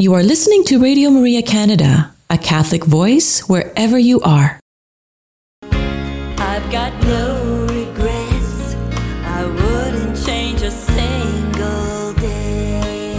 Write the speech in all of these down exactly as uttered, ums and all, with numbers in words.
You are listening to Radio Maria Canada, a Catholic voice wherever you are. I've got no regrets. I wouldn't change a single day.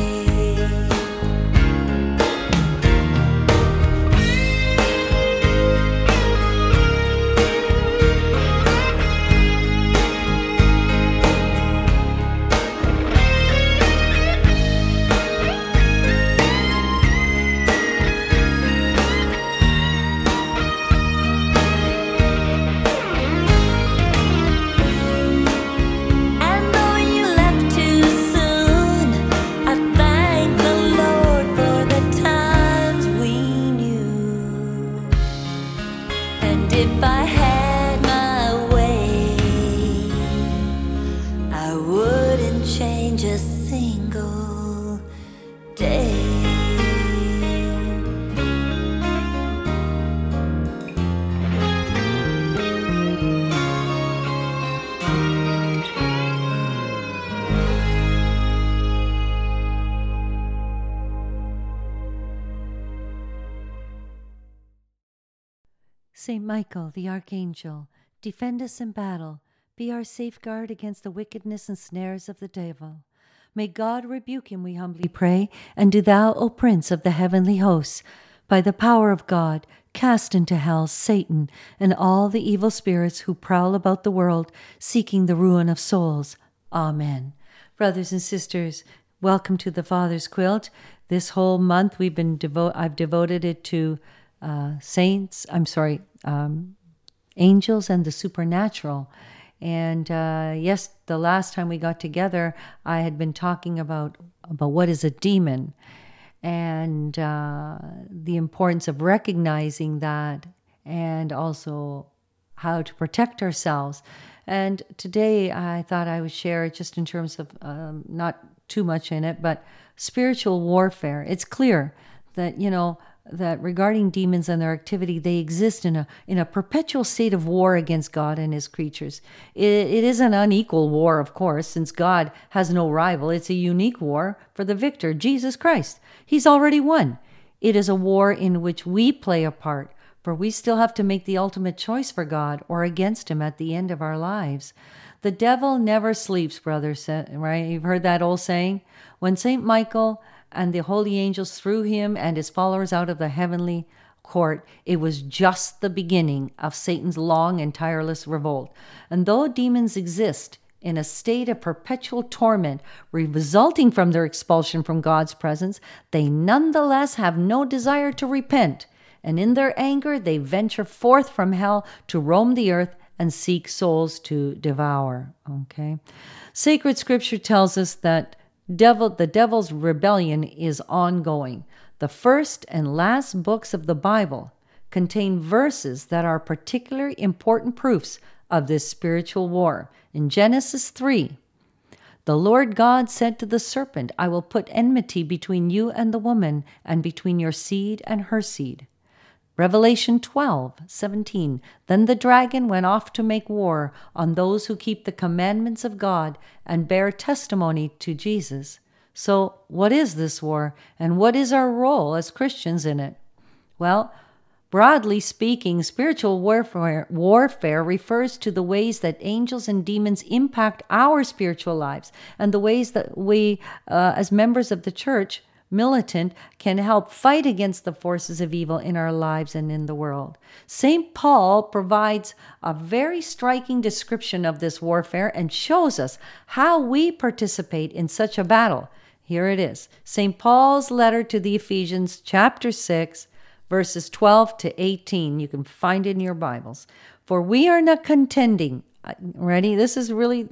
If I had my way, I wouldn't change a single day. Saint Michael, the Archangel, defend us in battle. Be our safeguard against the wickedness and snares of the devil. May God rebuke him, we humbly pray. And do thou, O Prince of the heavenly hosts, by the power of God, cast into hell Satan and all the evil spirits who prowl about the world, seeking the ruin of souls. Amen. Brothers and sisters, welcome to the Father's Quilt. This whole month we've been devo- I've devoted it to Uh, saints, I'm sorry, um, angels and the supernatural. And uh, yes, the last time we got together, I had been talking about, about what is a demon and uh, the importance of recognizing that and also how to protect ourselves. And today I thought I would share it just in terms of um, not too much in it, but spiritual warfare. It's clear that, you know, that regarding demons and their activity, they exist in a in a perpetual state of war against God and his creatures. It, it is an unequal war, of course, since God has no rival. It's a unique war for the victor, Jesus Christ. He's already won. It is a war in which we play a part, for we still have to make the ultimate choice for God or against him at the end of our lives. The devil never sleeps, brothers, right? You've heard that old saying? When Saint Michael and the holy angels threw him and his followers out of the heavenly court, it was just the beginning of Satan's long and tireless revolt. And though demons exist in a state of perpetual torment resulting from their expulsion from God's presence, they nonetheless have no desire to repent. And in their anger, they venture forth from hell to roam the earth and seek souls to devour. Okay. Sacred scripture tells us that Devil, the devil's rebellion is ongoing. The first and last books of the Bible contain verses that are particularly important proofs of this spiritual war. In Genesis three, the Lord God said to the serpent, I will put enmity between you and the woman, and between your seed and her seed. Revelation twelve seventeen. Then the dragon went off to make war on those who keep the commandments of God and bear testimony to Jesus. So, what is this war, and what is our role as Christians in it? Well, broadly speaking, spiritual warfare, warfare refers to the ways that angels and demons impact our spiritual lives and the ways that we, uh, as members of the church, militant, can help fight against the forces of evil in our lives and in the world. Saint Paul provides a very striking description of this warfare and shows us how we participate in such a battle. Here it is. Saint Paul's letter to the Ephesians, chapter six, verses twelve to eighteen. You can find it in your Bibles. For we are not contending. Ready? This is really,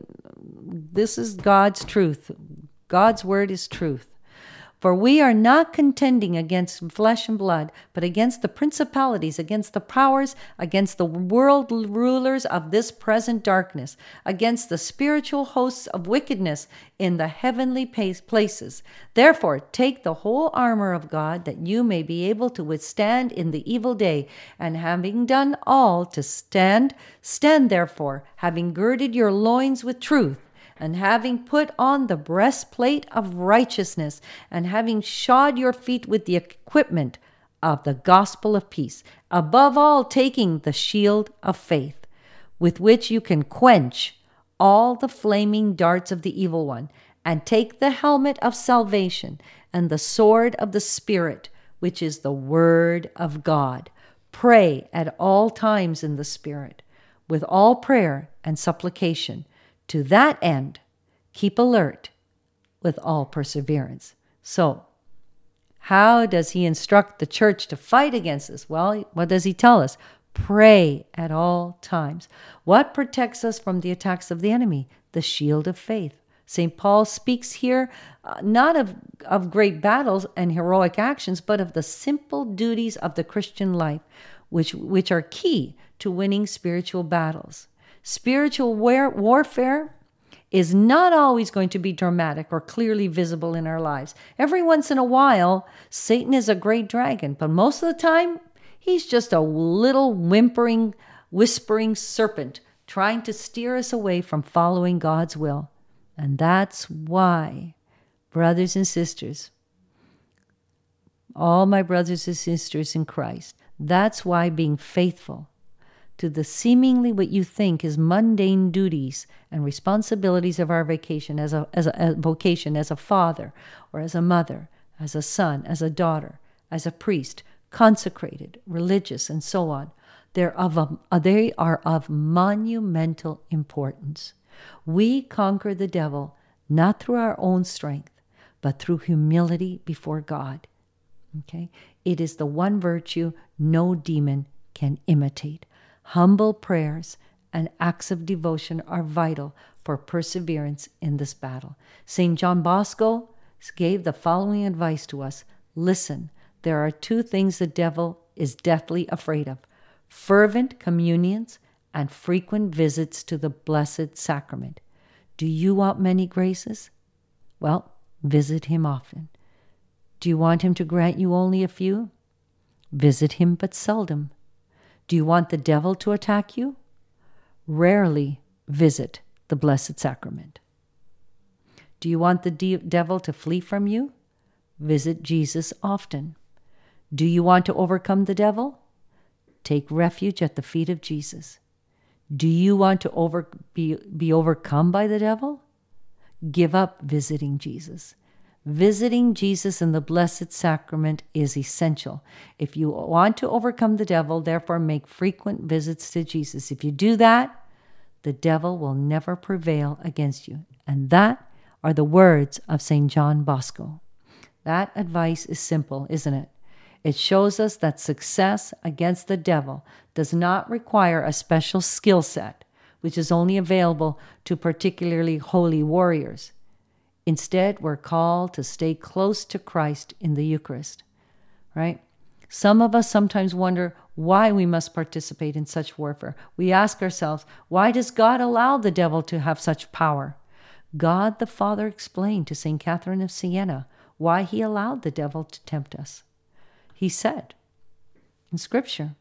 this is God's truth. God's word is truth. For we are not contending against flesh and blood, but against the principalities, against the powers, against the world rulers of this present darkness, against the spiritual hosts of wickedness in the heavenly places. Therefore, take the whole armor of God, that you may be able to withstand in the evil day, and having done all to stand, stand therefore, having girded your loins with truth, And having put on the breastplate of righteousness, and having shod your feet with the equipment of the gospel of peace, above all taking the shield of faith, with which you can quench all the flaming darts of the evil one, and take the helmet of salvation and the sword of the Spirit, which is the word of God. Pray at all times in the Spirit, with all prayer and supplication. To that end, keep alert with all perseverance. So, how does he instruct the church to fight against this? Well, what does he tell us? Pray at all times. What protects us from the attacks of the enemy? The shield of faith. Saint Paul speaks here uh, not of, of great battles and heroic actions, but of the simple duties of the Christian life, which, which are key to winning spiritual battles. Spiritual war- warfare is not always going to be dramatic or clearly visible in our lives. Every once in a while, Satan is a great dragon, but most of the time, he's just a little whimpering, whispering serpent trying to steer us away from following God's will. And that's why, brothers and sisters, all my brothers and sisters in Christ, that's why being faithful to the seemingly what you think is mundane duties and responsibilities of our vocation as a, as a, a vocation as a father or as a mother, as a son, as a daughter, as a priest, consecrated, religious, and so on. They're of a, they are of monumental importance. We conquer the devil not through our own strength, but through humility before God. Okay? It is the one virtue no demon can imitate. Humble prayers and acts of devotion are vital for perseverance in this battle. Saint John Bosco gave the following advice to us. Listen, there are two things the devil is deathly afraid of: fervent communions and frequent visits to the Blessed Sacrament. Do you want many graces? Well, visit him often. Do you want him to grant you only a few? Visit him but seldom. Do you want the devil to attack you? Rarely visit the Blessed Sacrament. Do you want the de- devil to flee from you? Visit Jesus often. Do you want to overcome the devil? Take refuge at the feet of Jesus. Do you want to over, be, be overcome by the devil? Give up visiting Jesus. Visiting Jesus in the Blessed Sacrament is essential. If you want to overcome the devil, therefore make frequent visits to Jesus. If you do that, the devil will never prevail against you. And that are the words of Saint John Bosco. That advice is simple, isn't it? It shows us that success against the devil does not require a special skill set, which is only available to particularly holy warriors. Instead, we're called to stay close to Christ in the Eucharist, right? Some of us sometimes wonder why we must participate in such warfare. We ask ourselves, why does God allow the devil to have such power? God the Father explained to Saint Catherine of Siena why he allowed the devil to tempt us. He said in Scripture,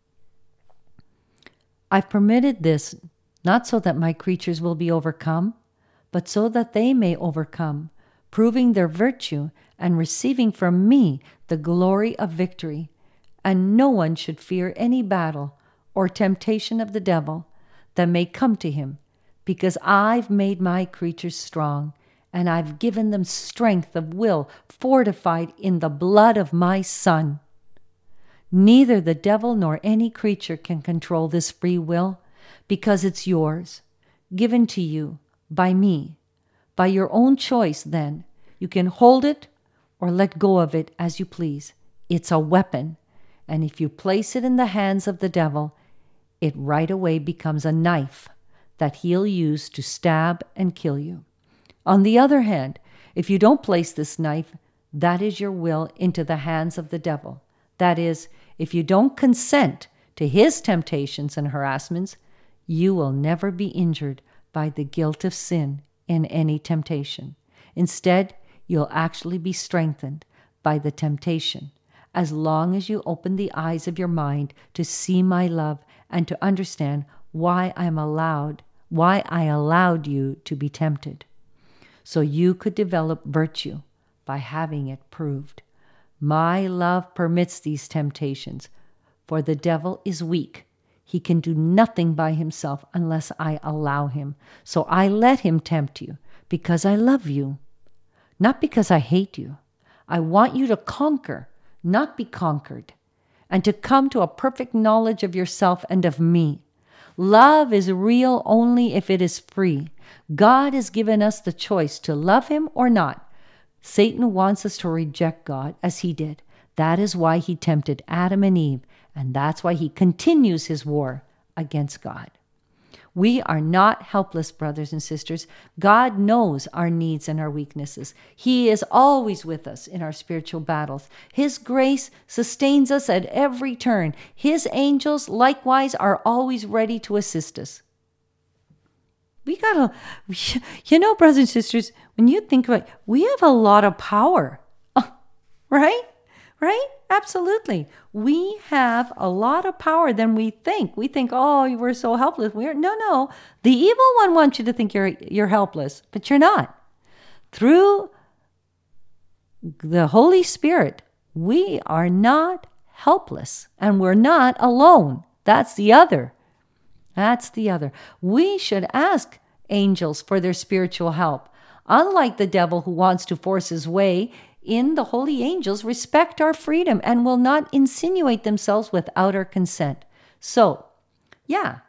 I've permitted this not so that my creatures will be overcome, but so that they may overcome, proving their virtue and receiving from me the glory of victory. And no one should fear any battle or temptation of the devil that may come to him, because I've made my creatures strong, and I've given them strength of will fortified in the blood of my Son. Neither the devil nor any creature can control this free will, because it's yours, given to you by me. By your own choice, then, you can hold it or let go of it as you please. It's a weapon, and if you place it in the hands of the devil, it right away becomes a knife that he'll use to stab and kill you. On the other hand, if you don't place this knife, that is your will, into the hands of the devil. That is, if you don't consent to his temptations and harassments, you will never be injured by the guilt of sin in any temptation. Instead, you'll actually be strengthened by the temptation, as long as you open the eyes of your mind to see my love and to understand why I'm allowed why I allowed you to be tempted, so you could develop virtue by having it proved. My love permits these temptations, for the devil is weak. He can do nothing by himself unless I allow him. So I let him tempt you because I love you, not because I hate you. I want you to conquer, not be conquered, and to come to a perfect knowledge of yourself and of me. Love is real only if it is free. God has given us the choice to love him or not. Satan wants us to reject God as he did. That is why he tempted Adam and Eve, and that's why he continues his war against God. We are not helpless, brothers and sisters. God knows our needs and our weaknesses. He is always with us in our spiritual battles. His grace sustains us at every turn. His angels, likewise, are always ready to assist us. We gotta, you know, brothers and sisters, when you think about it, we have a lot of power, right? Right? Absolutely. We have a lot of power than we think. We think, oh, we're so helpless. We're no, no. The evil one wants you to think you're you're helpless, but you're not. Through the Holy Spirit, we are not helpless, and we're not alone. That's the other. That's the other. We should ask angels for their spiritual help. Unlike the devil who wants to force his way in, the holy angels respect our freedom and will not insinuate themselves without our consent. So, yeah,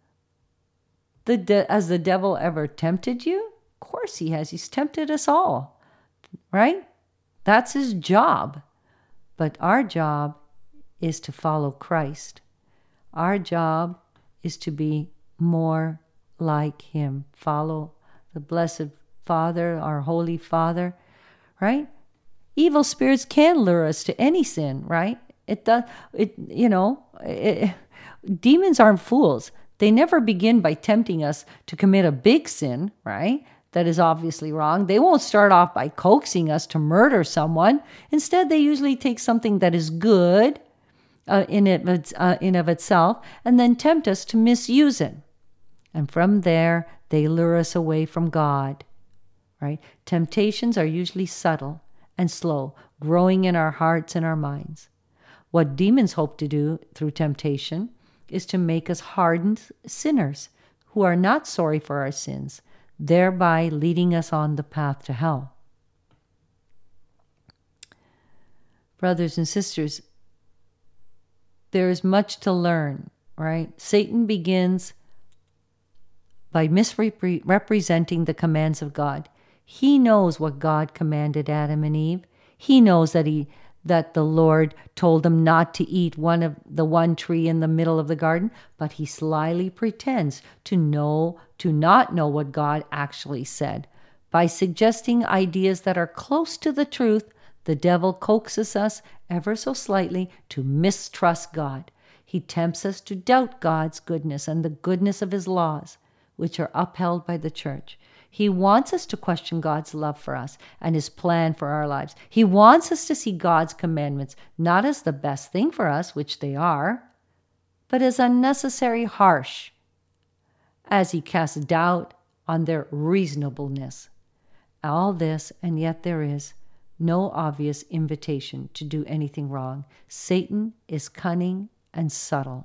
the de- has the devil ever tempted you? Of course he has. He's tempted us all, right? That's his job. But our job is to follow Christ. Our job is to be more like him. Follow the Blessed Father, our Holy Father, right? Evil spirits can lure us to any sin, right? It does. It you know, it, demons aren't fools. They never begin by tempting us to commit a big sin, right? That is obviously wrong. They won't start off by coaxing us to murder someone. Instead, they usually take something that is good uh, in it uh, in of itself, and then tempt us to misuse it. And from there, they lure us away from God, right? Temptations are usually subtle and slow, growing in our hearts and our minds. What demons hope to do through temptation is to make us hardened sinners who are not sorry for our sins, thereby leading us on the path to hell. Brothers and sisters, there is much to learn, right? Satan begins by misrepresenting the commands of God. He knows what God commanded Adam and Eve. He knows that he that the Lord told them not to eat one of the one tree in the middle of the garden, but he slyly pretends to know, to not know what God actually said. By suggesting ideas that are close to the truth, the devil coaxes us ever so slightly to mistrust God. He tempts us to doubt God's goodness and the goodness of his laws, which are upheld by the church. He wants us to question God's love for us and his plan for our lives. He wants us to see God's commandments not as the best thing for us, which they are, but as unnecessary harsh, as he casts doubt on their reasonableness. All this, and yet there is no obvious invitation to do anything wrong. Satan is cunning and subtle.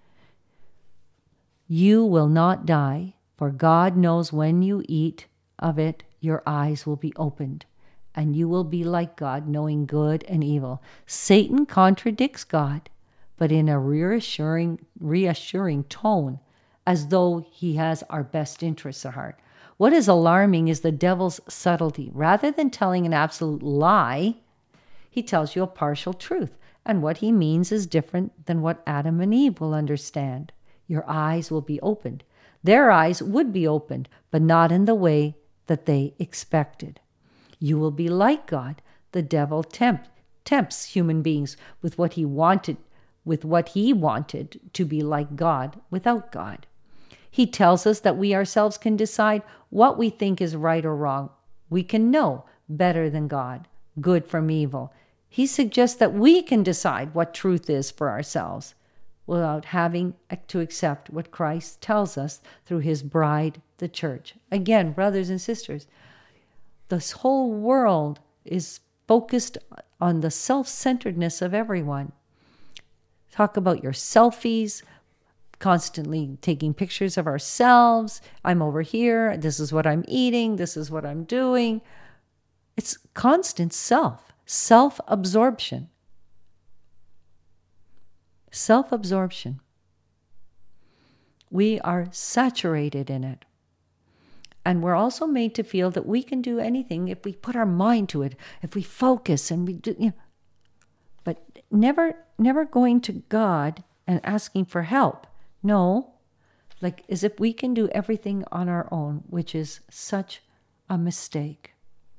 You will not die, for God knows when you eat of it, your eyes will be opened, and you will be like God, knowing good and evil. Satan contradicts God, but in a reassuring, reassuring tone, as though he has our best interests at heart. What is alarming is the devil's subtlety. Rather than telling an absolute lie, he tells you a partial truth, and what he means is different than what Adam and Eve will understand. Your eyes will be opened. Their eyes would be opened, but not in the way that they expected. You will be like God. The devil tempt, tempts human beings with what he wanted, with what he wanted to be like God without God. He tells us that we ourselves can decide what we think is right or wrong. We can know better than God, good from evil. He suggests that we can decide what truth is for ourselves. without having to accept what Christ tells us through his bride, the church. Again, brothers and sisters, this whole world is focused on the self-centeredness of everyone. Talk about your selfies, constantly taking pictures of ourselves. I'm over here. This is what I'm eating. This is what I'm doing. It's constant self, self-absorption. Self-absorption. We are saturated in it. And we're also made to feel that we can do anything if we put our mind to it, if we focus and we do, you know. But never, never going to God and asking for help. No, like as if we can do everything on our own, which is such a mistake.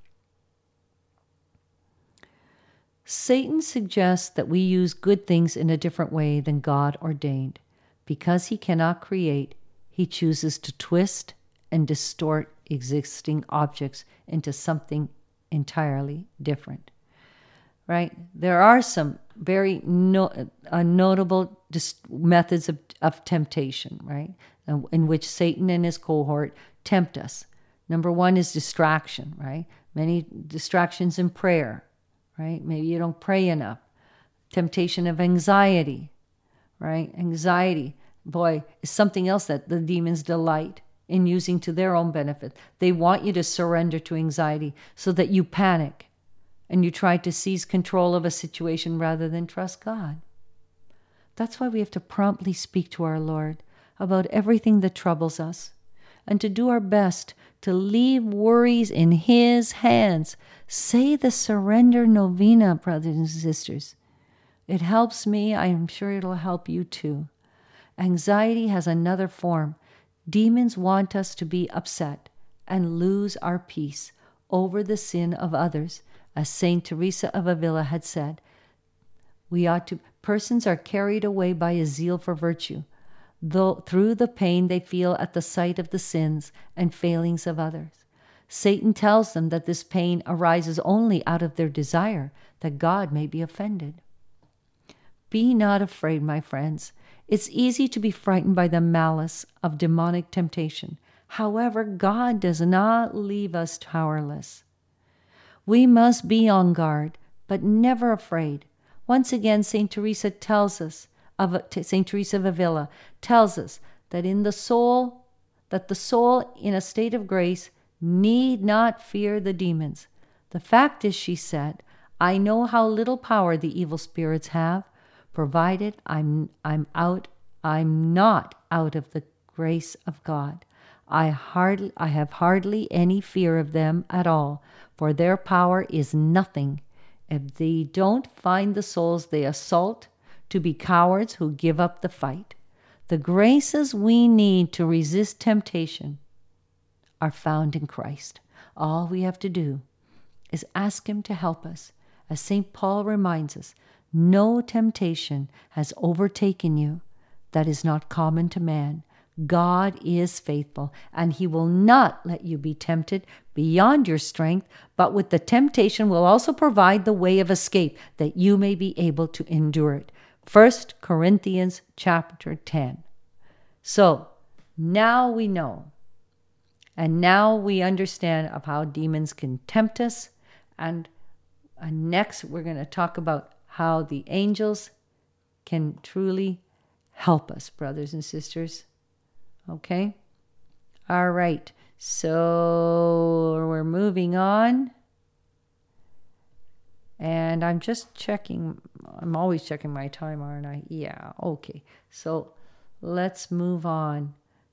Satan suggests that we use good things in a different way than God ordained. Because he cannot create, he chooses to twist and distort existing objects into something entirely different. Right? There are some very no, uh, notable dis- methods of, of temptation, right? Uh, in which Satan and his cohort tempt us. Number one is distraction, right? Many distractions in prayer, right? Maybe you don't pray enough. Temptation of anxiety, right? Anxiety, boy, is something else that the demons delight in using to their own benefit. They want you to surrender to anxiety so that you panic and you try to seize control of a situation rather than trust God. That's why we have to promptly speak to our Lord about everything that troubles us and to do our best to leave worries in his hands. Say the surrender novena, brothers and sisters. It helps me. I am sure it'll help you too. Anxiety has another form. Demons want us to be upset and lose our peace over the sin of others. As Saint Teresa of Avila had said, we ought to, persons are carried away by a zeal for virtue, though through the pain they feel at the sight of the sins and failings of others. Satan tells them that this pain arises only out of their desire that God may be offended. Be not afraid, my friends. It's easy to be frightened by the malice of demonic temptation. However, God does not leave us powerless. We must be on guard, but never afraid. Once again, Saint Teresa tells us, of Saint Teresa of Avila tells us that in the soul, that the soul in a state of grace need not fear the demons. The fact is, she said, I know how little power the evil spirits have, provided I'm I'm out, I'm not out of the grace of God. I hardly I have hardly any fear of them at all, for their power is nothing. If they don't find the souls they assault to be cowards who give up the fight. The graces we need to resist temptation are found in Christ. All we have to do is ask him to help us. As Saint Paul reminds us, no temptation has overtaken you that is not common to man. God is faithful, and he will not let you be tempted beyond your strength, but with the temptation will also provide the way of escape that you may be able to endure it. First Corinthians chapter ten. So now we know, and now we understand of how demons can tempt us, and, and next we're going to talk about how the angels can truly help us, brothers and sisters. Okay? All right. So we're moving on. And I'm just checking. I'm always checking my time, aren't I? Yeah. Okay. So let's move on.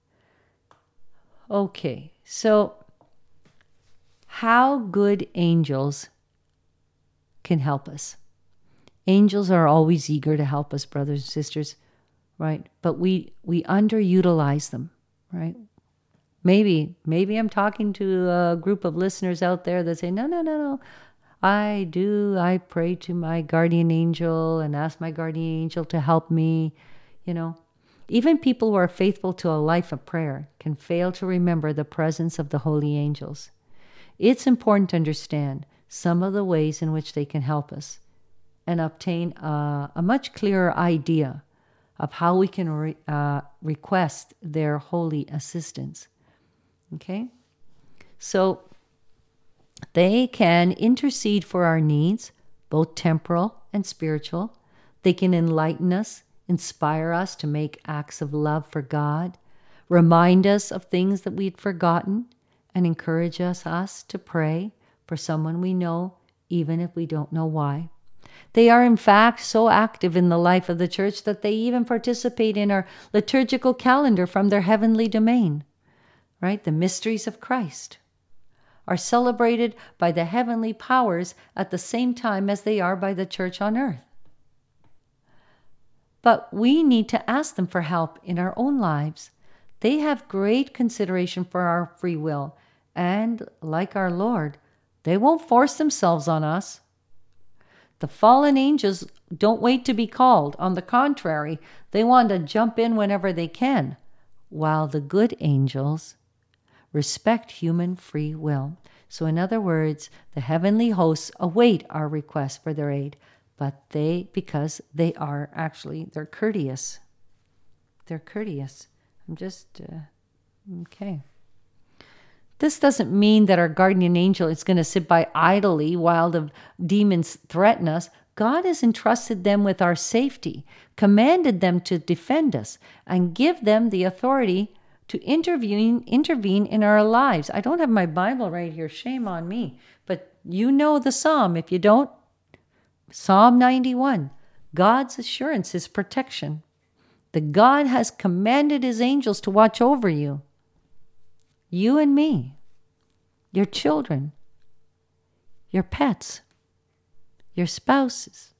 Okay. So how good angels can help us. Angels are always eager to help us, brothers and sisters, right? But we we underutilize them, right? Maybe, maybe I'm talking to a group of listeners out there that say, no, no, no, no. I do, I pray to my guardian angel and ask my guardian angel to help me, you know. Even people who are faithful to a life of prayer can fail to remember the presence of the holy angels. It's important to understand some of the ways in which they can help us and obtain a, a much clearer idea of how we can re, uh, request their holy assistance. Okay? So they can intercede for our needs, both temporal and spiritual. They can enlighten us, inspire us to make acts of love for God, remind us of things that we'd forgotten, and encourage us, us to pray for someone we know, even if we don't know why. They are, in fact, so active in the life of the church that they even participate in our liturgical calendar from their heavenly domain, right? The mysteries of Christ are celebrated by the heavenly powers at the same time as they are by the church on earth. But we need to ask them for help in our own lives. They have great consideration for our free will, and like our Lord, they won't force themselves on us. The fallen angels don't wait to be called. On the contrary, they want to jump in whenever they can, while the good angels respect human free will. So in other words, the heavenly hosts await our request for their aid, but they, because they are actually, they're courteous. They're courteous. I'm just, uh, okay. This doesn't mean that our guardian angel is going to sit by idly while the demons threaten us. God has entrusted them with our safety, commanded them to defend us, and give them the authority to intervene, intervene in our lives. I don't have my Bible right here. Shame on me. But you know the Psalm. If you don't, Psalm ninety-one, God's assurance, His protection. That God has commanded His angels to watch over you. You and me, your children, your pets, your spouses,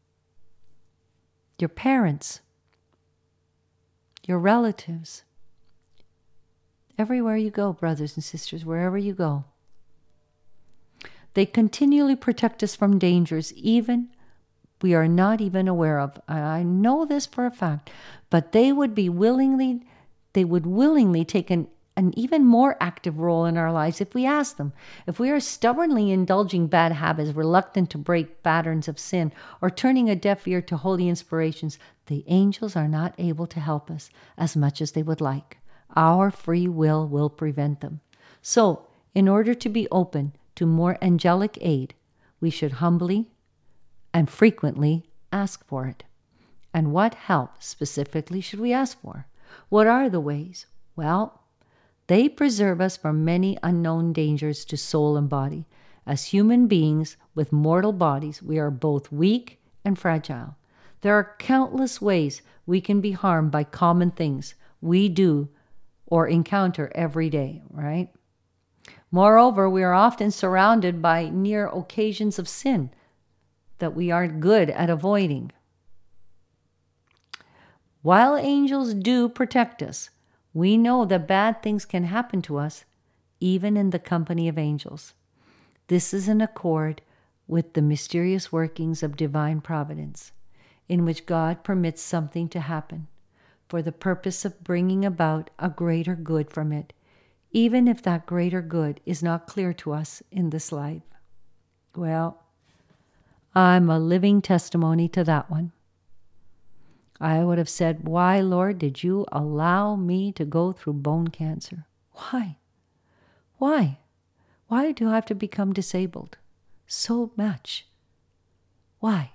your parents, your relatives. Everywhere you go, brothers and sisters, wherever you go. They continually protect us from dangers, even we are not even aware of. I know this for a fact, but they would be willingly, they would willingly take an an even more active role in our lives if we ask them. If we are stubbornly indulging bad habits, reluctant to break patterns of sin, or turning a deaf ear to holy inspirations, the angels are not able to help us as much as they would like. Our free will will prevent them. So, in order to be open to more angelic aid, we should humbly and frequently ask for it. And what help specifically should we ask for? What are the ways? Well, they preserve us from many unknown dangers to soul and body. As human beings with mortal bodies, we are both weak and fragile. There are countless ways we can be harmed by common things we do or encounter every day, right? Moreover, we are often surrounded by near occasions of sin that we aren't good at avoiding. While angels do protect us, we know that bad things can happen to us, even in the company of angels. This is in accord with the mysterious workings of divine providence, in which God permits something to happen for the purpose of bringing about a greater good from it, even if that greater good is not clear to us in this life. Well, I'm a living testimony to that one. I would have said, why, Lord, did you allow me to go through bone cancer? Why? Why? Why do I have to become disabled so much? Why?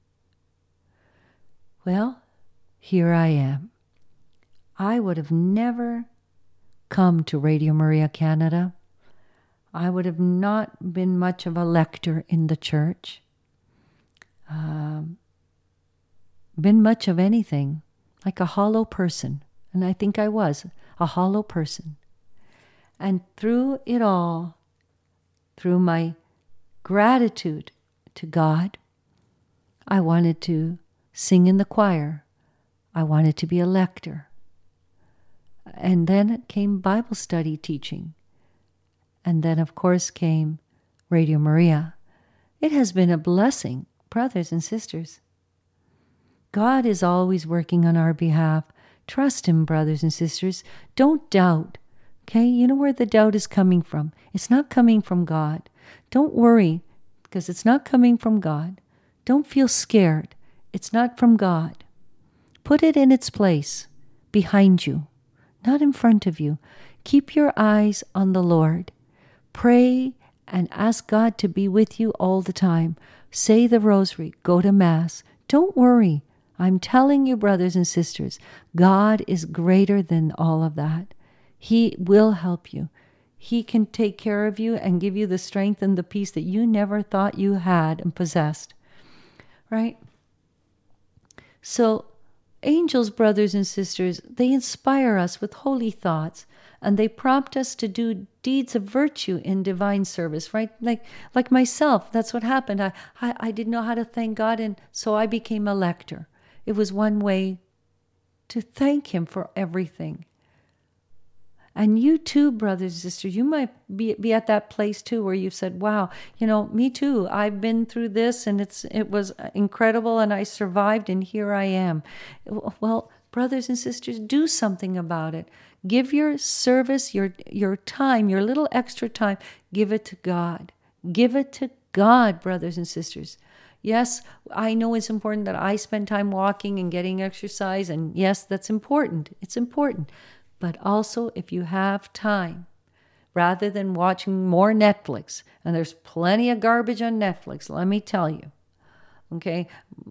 Well, here I am. I would have never come to Radio Maria Canada. I would have not been much of a lector in the church. Um, been much of anything, like a hollow person. And I think I was a hollow person. And through it all, through my gratitude to God, I wanted to sing in the choir. I wanted to be a lector. And then came Bible study teaching. And then, of course, came Radio Maria. It has been a blessing, brothers and sisters. God is always working on our behalf. Trust Him, brothers and sisters. Don't doubt. Okay? You know where the doubt is coming from. It's not coming from God. Don't worry, because it's not coming from God. Don't feel scared. It's not from God. Put it in its place, behind you, not in front of you. Keep your eyes on the Lord. Pray and ask God to be with you all the time. Say the rosary, go to Mass. Don't worry. I'm telling you, brothers and sisters, God is greater than all of that. He will help you. He can take care of you and give you the strength and the peace that you never thought you had and possessed. Right? So, angels, brothers and sisters, they inspire us with holy thoughts, and they prompt us to do deeds of virtue in divine service, right? Like like myself, that's what happened. I, I, I didn't know how to thank God, and so I became a lector. It was one way to thank Him for everything. And you too, brothers and sisters, you might be, be at that place too where you've said, wow, you know, me too. I've been through this and it's it was incredible and I survived and here I am. Well, brothers and sisters, do something about it. Give your service, your your time, your little extra time, give it to God. Give it to God, brothers and sisters. Yes, I know it's important that I spend time walking and getting exercise, and yes, that's important. It's important. But also, if you have time, rather than watching more Netflix, and there's plenty of garbage on Netflix, let me tell you, okay?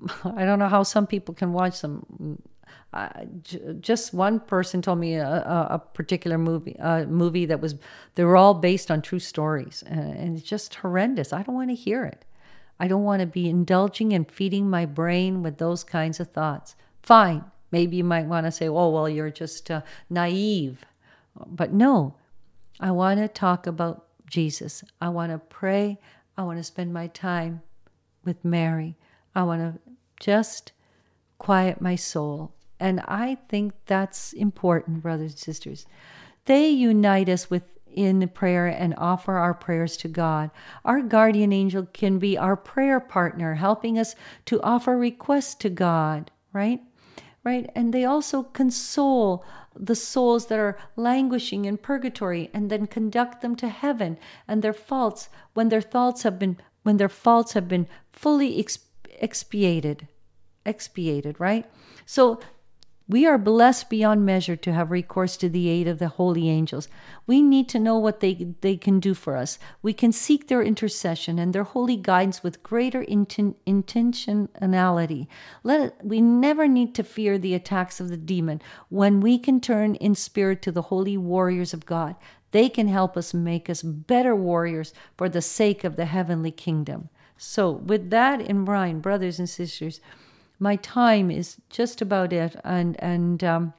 I don't know how some people can watch some. Uh, j- just one person told me a, a, a particular movie, a movie that was, they were all based on true stories, and, and it's just horrendous. I don't want to hear it. I don't want to be indulging and feeding my brain with those kinds of thoughts. Fine. Maybe you might want to say, oh, well, you're just uh, naive. But no, I want to talk about Jesus. I want to pray. I want to spend my time with Mary. I want to just quiet my soul. And I think that's important, brothers and sisters. They unite us with in prayer and offer our prayers to God. Our guardian angel can be our prayer partner, helping us to offer requests to God, right? Right? And they also console the souls that are languishing in purgatory and then conduct them to heaven, and their faults, when their faults have been when their faults have been fully exp- expiated. Expiated, right? So we are blessed beyond measure to have recourse to the aid of the holy angels. We need to know what they, they can do for us. We can seek their intercession and their holy guidance with greater inten- intentionality. Let it, we never need to fear the attacks of the demon when we can turn in spirit to the holy warriors of God. They can help us make us better warriors for the sake of the heavenly kingdom. So with that in mind, brothers and sisters, my time is just about it. And and um,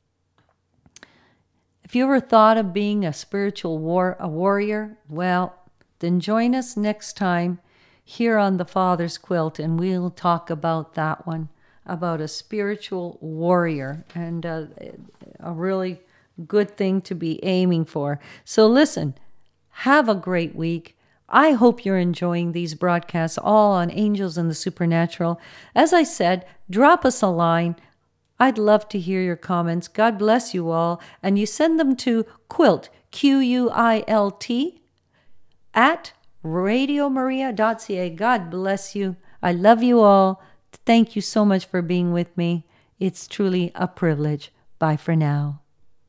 if you ever thought of being a spiritual war a warrior, well, then join us next time here on the Father's Quilt, and we'll talk about that one, about a spiritual warrior, and uh, a really good thing to be aiming for. So listen, have a great week. I hope you're enjoying these broadcasts, all on angels and the supernatural. As I said, drop us a line. I'd love to hear your comments. God bless you all. And you send them to quilt, Q U I L T, at radio maria dot c a. God bless you. I love you all. Thank you so much for being with me. It's truly a privilege. Bye for now.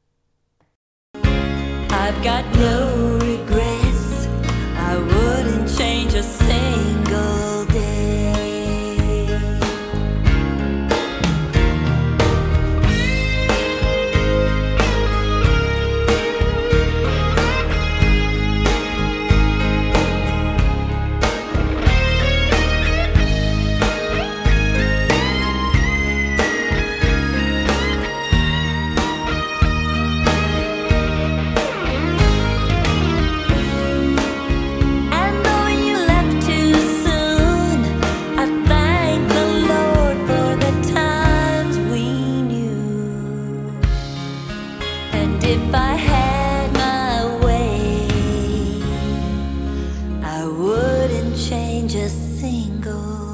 I've got no regrets. I wouldn't change a single day. If I had my way, I wouldn't change a single